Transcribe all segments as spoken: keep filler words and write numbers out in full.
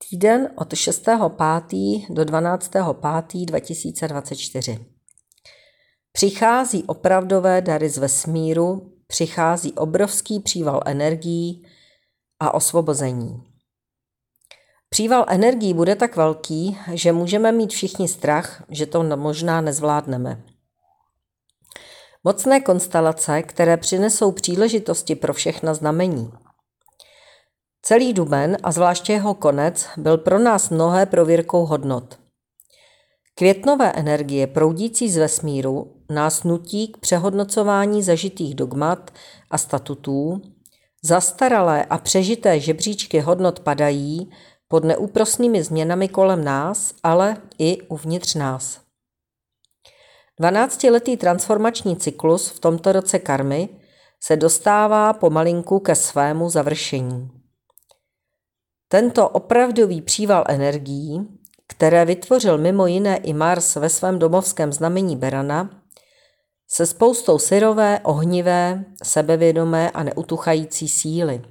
Týden od šestého pátého do dvanáctého pátého dva tisíce dvacet čtyři. Přichází opravdové dary z vesmíru, přichází obrovský příval energií a osvobození. Příval energií bude tak velký, že můžeme mít všichni strach, že to možná nezvládneme. Mocné konstelace, které přinesou příležitosti pro všechna znamení. Celý duben a zvláště jeho konec byl pro nás mnohé prověrkou hodnot. Květnové energie proudící z vesmíru nás nutí k přehodnocování zažitých dogmat a statutů, zastaralé a přežité žebříčky hodnot padají pod neúprosnými změnami kolem nás, ale i uvnitř nás. Dvanáctiletý transformační cyklus v tomto roce karmy se dostává pomalinku ke svému završení. Tento opravdový příval energií, které vytvořil mimo jiné i Mars ve svém domovském znamení Berana, se spoustou syrové, ohnivé, sebevědomé a neutuchající síly.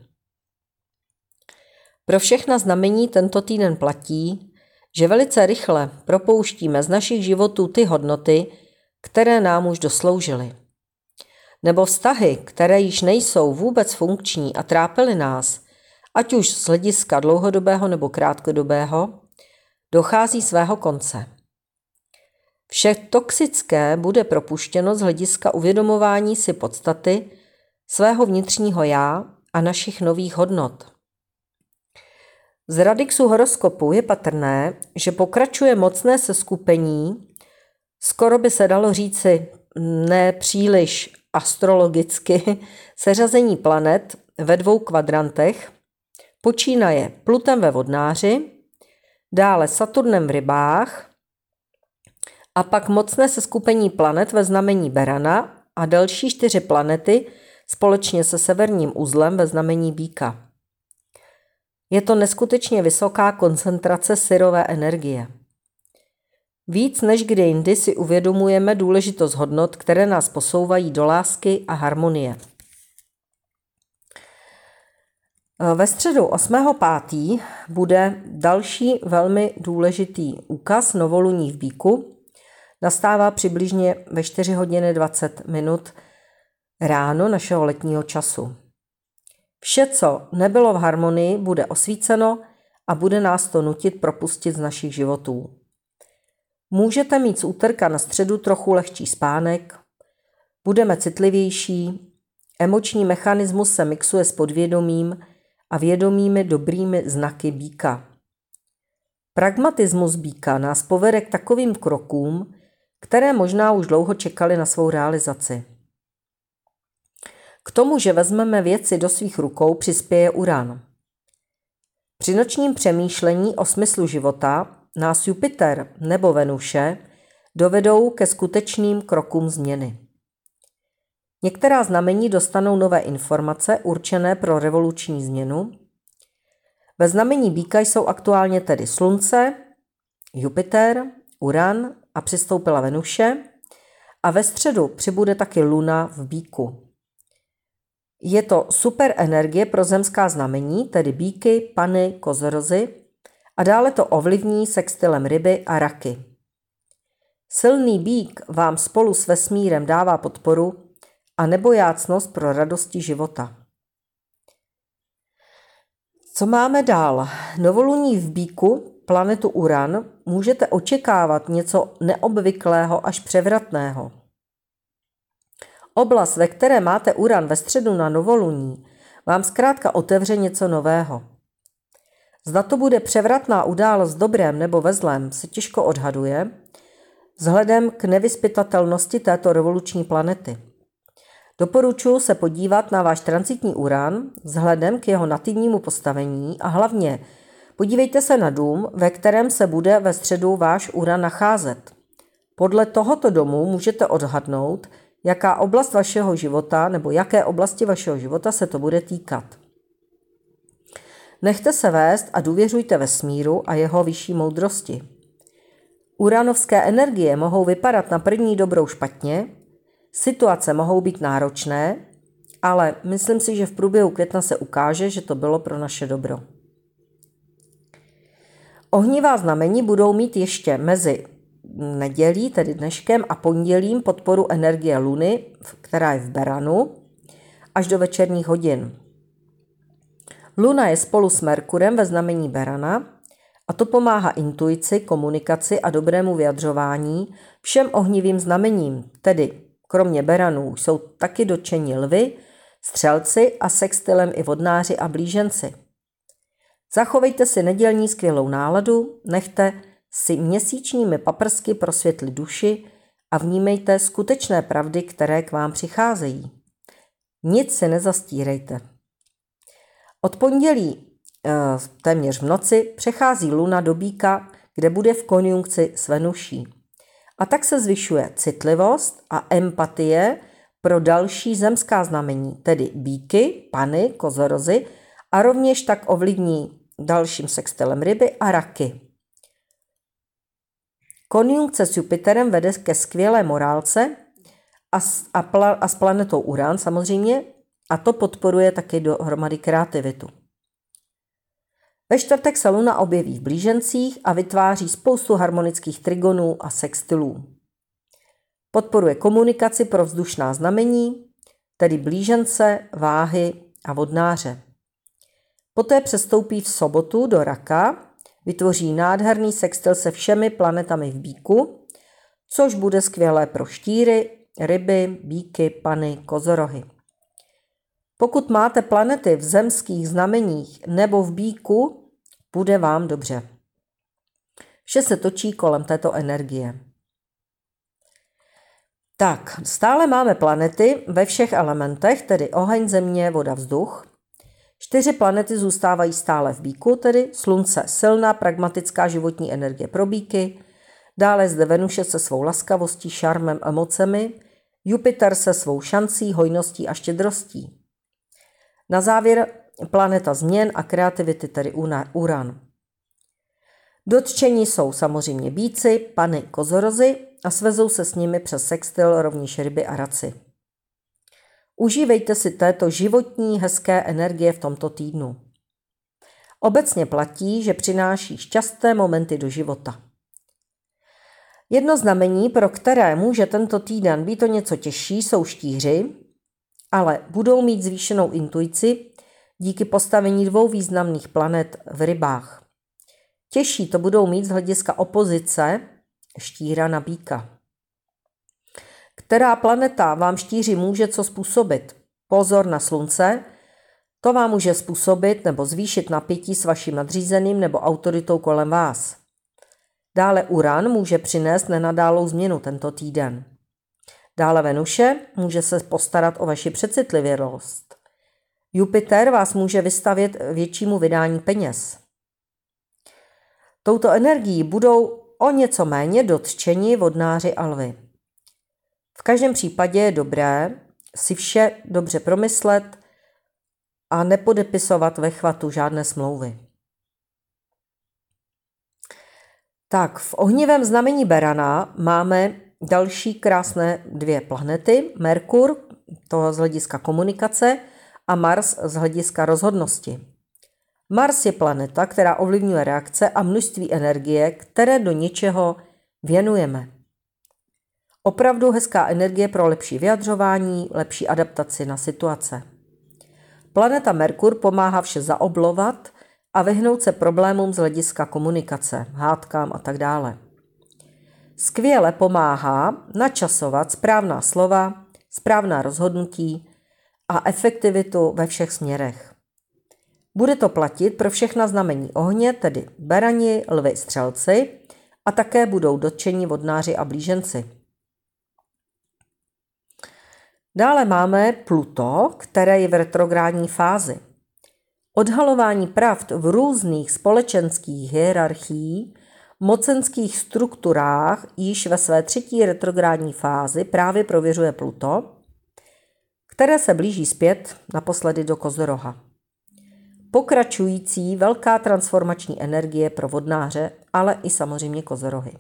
Pro všechna znamení tento týden platí, že velice rychle propouštíme z našich životů ty hodnoty, které nám už dosloužily. Nebo vztahy, které již nejsou vůbec funkční a trápily nás, ať už z hlediska dlouhodobého nebo krátkodobého, dochází svého konce. Vše toxické bude propuštěno z hlediska uvědomování si podstaty svého vnitřního já a našich nových hodnot. Z radixu horoskopu je patrné, že pokračuje mocné seskupení, skoro by se dalo říci ne příliš astrologicky, seřazení planet ve dvou kvadrantech, počínaje Plutem ve vodnáři, dále Saturnem v rybách a pak mocné seskupení planet ve znamení Berana a další čtyři planety společně se severním uzlem ve znamení Býka. Je to neskutečně vysoká koncentrace syrové energie. Víc než kdy jindy si uvědomujeme důležitost hodnot, které nás posouvají do lásky a harmonie. Ve středu osmého pátého bude další velmi důležitý úkaz novoluní v Býku. Nastává přibližně ve čtyři hodiny dvacet minut ráno našeho letního času. Vše, co nebylo v harmonii, bude osvíceno a bude nás to nutit propustit z našich životů. Můžete mít z úterka na středu trochu lehčí spánek, budeme citlivější, emoční mechanismus se mixuje s podvědomím a vědomými dobrými znaky Býka. Pragmatismus Býka nás povede k takovým krokům, které možná už dlouho čekaly na svou realizaci. K tomu, že vezmeme věci do svých rukou, přispěje Uran. Při nočním přemýšlení o smyslu života nás Jupiter nebo Venuše dovedou ke skutečným krokům změny. Některá znamení dostanou nové informace určené pro revoluční změnu. Ve znamení Býka jsou aktuálně tedy Slunce, Jupiter, Uran a přistoupila Venuše a ve středu přibude taky Luna v Býku. Je to super energie pro zemská znamení, tedy Býky, Pany, Kozorozy a dále to ovlivní sextilem Ryby a Raky. Silný Býk vám spolu s vesmírem dává podporu a nebojácnost pro radosti života. Co máme dál? Novoluní v Býku, planetu Uran, můžete očekávat něco neobvyklého až převratného. Oblast, ve které máte Uran ve středu na novoluní, vám zkrátka otevře něco nového. Zda to bude převratná událost v dobrém nebo ve zlém, se těžko odhaduje, vzhledem k nevyzpytatelnosti této revoluční planety. Doporučuji se podívat na váš transitní Uran vzhledem k jeho nativnímu postavení a hlavně podívejte se na dům, ve kterém se bude ve středu váš Uran nacházet. Podle tohoto domu můžete odhadnout, jaká oblast vašeho života nebo jaké oblasti vašeho života se to bude týkat. Nechte se vést a důvěřujte vesmíru a jeho vyšší moudrosti. Uranovské energie mohou vypadat na první dobrou špatně, situace mohou být náročné, ale myslím si, že v průběhu května se ukáže, že to bylo pro naše dobro. Ohnivá znamení budou mít ještě mezi nedělí, tedy dneškem, a pondělím podporu energie Luny, která je v Beranu, až do večerních hodin. Luna je spolu s Merkurem ve znamení Berana a to pomáhá intuici, komunikaci a dobrému vyjadřování všem ohnivým znamením, tedy kromě Beranů jsou taky dotčeni lvy, střelci a sextilem i vodnáři a blíženci. Zachovejte si nedělní skvělou náladu, nechte si měsíčními paprsky prosvětlit duši a vnímejte skutečné pravdy, které k vám přicházejí. Nic si nezastírejte. Od pondělí téměř v noci přechází Luna do Býka, kde bude v konjunkci s Venuší. A tak se zvyšuje citlivost a empatie pro další zemská znamení, tedy Býky, Pany, Kozorozy a rovněž tak ovlivní dalším sextilem Ryby a Raky. Konjunkce s Jupiterem vede ke skvělé morálce a s, a, pla, a s planetou Uran samozřejmě, a to podporuje taky dohromady kreativitu. Ve čtvrtek se Luna objeví v blížencích a vytváří spoustu harmonických trigonů a sextilů. Podporuje komunikaci pro vzdušná znamení, tedy blížence, váhy a vodnáře. Poté přestoupí v sobotu do Raka, vytvoří nádherný sextil se všemi planetami v Býku, což bude skvělé pro štíry, ryby, býky, pany, kozorohy. Pokud máte planety v zemských znameních nebo v Býku, bude vám dobře. Vše se točí kolem této energie. Tak, stále máme planety ve všech elementech, tedy oheň, země, voda, vzduch. Čtyři planety zůstávají stále v Býku, tedy Slunce, silná pragmatická životní energie pro Býky, dále zde Venuše se svou laskavostí, šarmem, emocemi, Jupiter se svou šancí, hojností a štědrostí. Na závěr planeta změn a kreativity, tedy Uran. Dotčení jsou samozřejmě Býci, Pany, Kozorozy a svezou se s nimi přes sextil rovněž Ryby a Raci. Užívejte si této životní hezké energie v tomto týdnu. Obecně platí, že přináší šťastné momenty do života. Jedno znamení, pro které může tento týden být o něco těžší, jsou štíři, ale budou mít zvýšenou intuici díky postavení dvou významných planet v Rybách. Těžší to budou mít z hlediska opozice štíra na Býka. Která planeta vám štíři může co způsobit? Pozor na Slunce, to vám může způsobit nebo zvýšit napětí s vaším nadřízeným nebo autoritou kolem vás. Dále Uran může přinést nenadálou změnu tento týden. Dále Venuše může se postarat o vaši přecitlivělost. Jupiter vás může vystavět většímu vydání peněz. Touto energií budou o něco méně dotčeni vodnáři a lvy. V každém případě je dobré si vše dobře promyslet a nepodepisovat ve chvatu žádné smlouvy. Tak, v ohnivém znamení Berana máme další krásné dvě planety. Merkur, to z hlediska komunikace, a Mars z hlediska rozhodnosti. Mars je planeta, která ovlivňuje reakce a množství energie, které do něčeho věnujeme. Opravdu hezká energie pro lepší vyjadřování, lepší adaptaci na situace. Planeta Merkur pomáhá vše zaoblovat a vyhnout se problémům z hlediska komunikace, hádkám a tak dále. Skvěle pomáhá načasovat správná slova, správná rozhodnutí a efektivitu ve všech směrech. Bude to platit pro všechna znamení ohně, tedy berani, lvy, střelci, a také budou dotčeni vodnáři a blíženci. Dále máme Pluto, které je v retrográdní fázi. Odhalování pravd v různých společenských hierarchií, mocenských strukturách již ve své třetí retrográdní fázi právě prověřuje Pluto, které se blíží zpět naposledy do Kozoroha. Pokračující velká transformační energie pro vodnáře, ale i samozřejmě Kozorohy.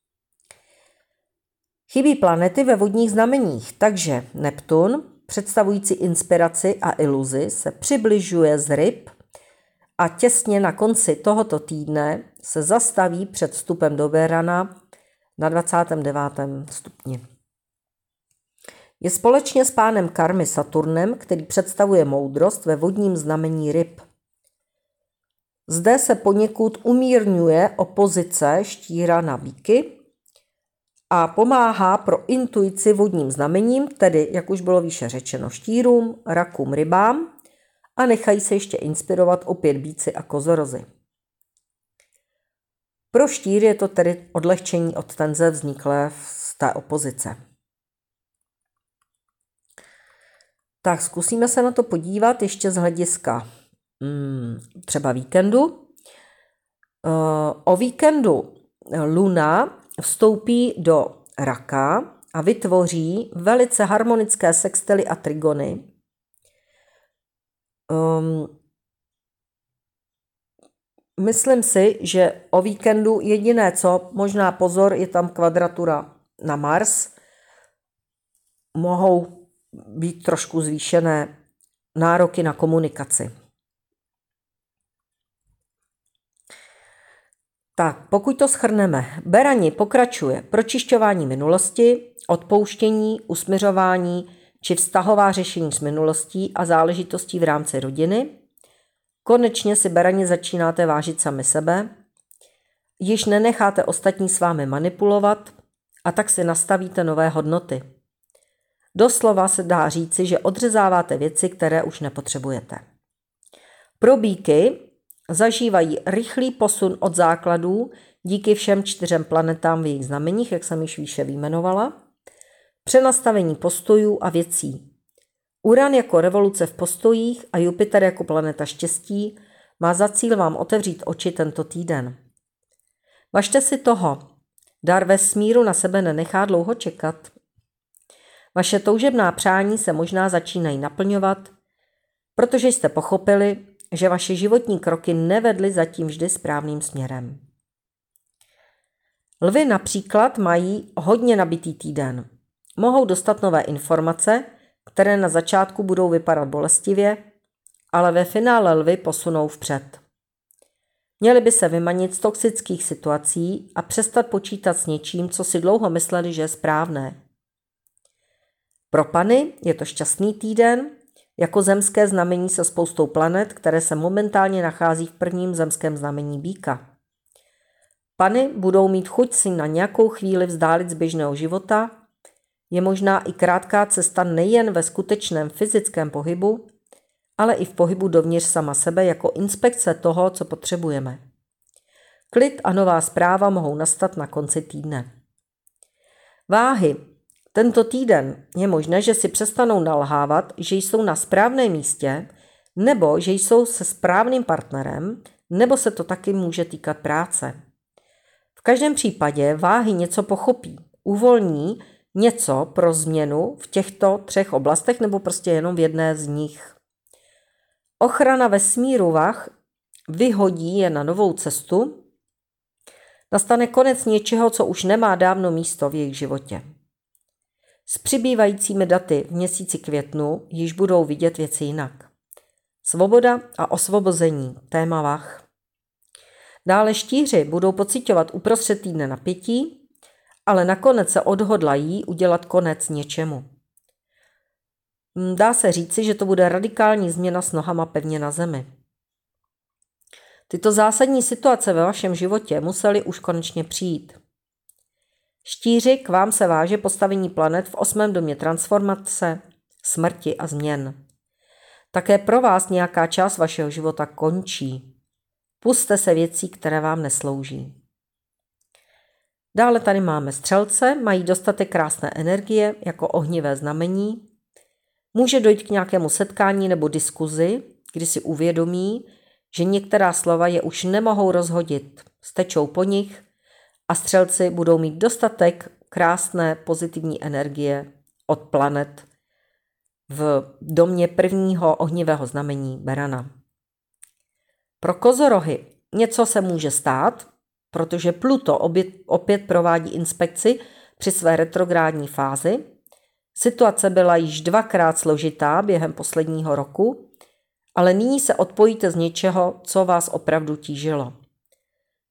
Chybí planety ve vodních znameních, takže Neptun, představující inspiraci a iluzi, se přibližuje z Ryb a těsně na konci tohoto týdne se zastaví před vstupem do Berana na dvacátém devátém stupni. Je společně s pánem karmy Saturnem, který představuje moudrost ve vodním znamení ryb. Zde se poněkud umírňuje opozice štíra na býky a pomáhá pro intuici vodním znamením, tedy, jak už bylo výše řečeno, štírům, rakům, rybám, a nechají se ještě inspirovat opět býci a kozorozy. Pro štír je to tedy odlehčení od tenze vzniklé z té opozice. Tak zkusíme se na to podívat ještě z hlediska hmm, třeba víkendu. O víkendu Luna vstoupí do Raka a vytvoří velice harmonické sextily a trigony. Um, myslím si, že o víkendu jediné co, možná pozor, je tam kvadratura na Mars, mohou být trošku zvýšené nároky na komunikaci. Tak, pokud to shrneme, Berani pokračuje pročišťování minulosti, odpouštění, usmiřování či vztahová řešení s minulostí a záležitostí v rámci rodiny. Konečně si Berani začínáte vážit sami sebe, již nenecháte ostatní s vámi manipulovat a tak si nastavíte nové hodnoty. Doslova se dá říci, že odřezáváte věci, které už nepotřebujete. Pro býky zažívají rychlý posun od základů díky všem čtyřem planetám v jejich znameních, jak jsem již výše vyjmenovala, přenastavení postojů a věcí. Uran jako revoluce v postojích a Jupiter jako planeta štěstí má za cíl vám otevřít oči tento týden. Važte si toho, dar vesmíru na sebe nenechá dlouho čekat. Vaše toužebná přání se možná začínají naplňovat, protože jste pochopili, že vaše životní kroky nevedly zatím vždy správným směrem. Lvi například mají hodně nabitý týden. Mohou dostat nové informace, které na začátku budou vypadat bolestivě, ale ve finále lvi posunou vpřed. Měli by se vymanit z toxických situací a přestat počítat s něčím, co si dlouho mysleli, že je správné. Pro pany je to šťastný týden, jako zemské znamení se spoustou planet, které se momentálně nachází v prvním zemském znamení býka. Pany budou mít chuť si na nějakou chvíli vzdálit z běžného života, je možná i krátká cesta nejen ve skutečném fyzickém pohybu, ale i v pohybu dovnitř sama sebe jako inspekce toho, co potřebujeme. Klid a nová zpráva mohou nastat na konci týdne. Váhy. Tento týden je možné, že si přestanou nalhávat, že jsou na správném místě, nebo že jsou se správným partnerem, nebo se to taky může týkat práce. V každém případě váhy něco pochopí, uvolní něco pro změnu v těchto třech oblastech nebo prostě jenom v jedné z nich. Ochrana vesmíru vah vyhodí je na novou cestu, nastane konec něčeho, co už nemá dávno místo v jejich životě. S přibývajícími daty v měsíci květnu již budou vidět věci jinak. Svoboda a osvobození, téma vah. Dále štíři budou pociťovat uprostřed týdne napětí, ale nakonec se odhodlají udělat konec něčemu. Dá se říci, že to bude radikální změna s nohama pevně na zemi. Tyto zásadní situace ve vašem životě musely už konečně přijít. Štíři, k vám se váže postavení planet v osmém domě transformace, smrti a změn. Také pro vás nějaká část vašeho života končí. Pusťte se věcí, které vám neslouží. Dále tady máme střelce, mají dostatek krásné energie jako ohnivé znamení. Může dojít k nějakému setkání nebo diskuzi, kdy si uvědomí, že některá slova je už nemohou rozhodit, stečou po nich a střelci budou mít dostatek krásné pozitivní energie od planet v domě prvního ohnivého znamení Berana. Pro kozorohy něco se může stát, protože Pluto opět, opět provádí inspekci při své retrográdní fázi. Situace byla již dvakrát složitá během posledního roku, ale nyní se odpojíte z něčeho, co vás opravdu tížilo.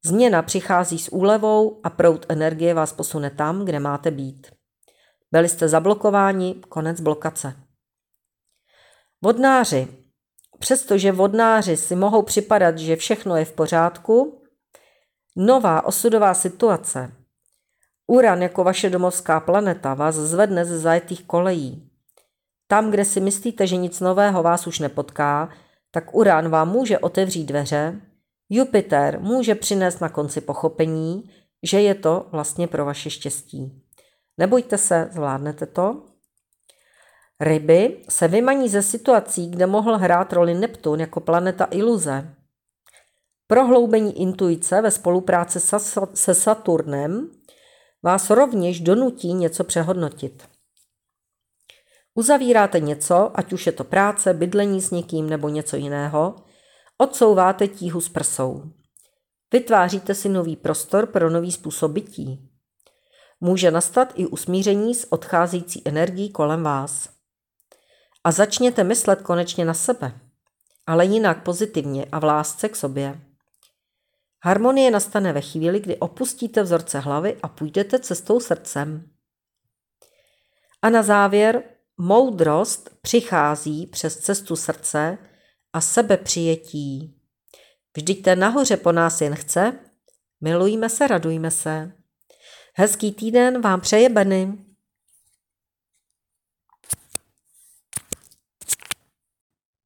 Změna přichází s úlevou a proud energie vás posune tam, kde máte být. Byli jste zablokováni, konec blokace. Vodnáři. Přestože vodnáři si mohou připadat, že všechno je v pořádku, nová osudová situace, Uran jako vaše domovská planeta, vás zvedne ze zajetých kolejí. Tam, kde si myslíte, že nic nového vás už nepotká, tak Uran vám může otevřít dveře, Jupiter může přinést na konci pochopení, že je to vlastně pro vaše štěstí. Nebojte se, zvládnete to. Ryby se vymaní ze situací, kde mohl hrát roli Neptun jako planeta iluze. Prohloubení intuice ve spolupráci se Saturnem vás rovněž donutí něco přehodnotit. Uzavíráte něco, ať už je to práce, bydlení s někým nebo něco jiného, odsouváte tíhu s prsou. Vytváříte si nový prostor pro nový způsob bytí. Může nastat i usmíření s odcházející energií kolem vás. A začněte myslet konečně na sebe, ale jinak pozitivně a v lásce k sobě. Harmonie nastane ve chvíli, kdy opustíte vzorce hlavy a půjdete cestou srdcem. A na závěr, moudrost přichází přes cestu srdce a sebepřijetí. Vždyť ten nahoře po nás jen chce, milujme se, radujme se. Hezký týden vám přeje Benny.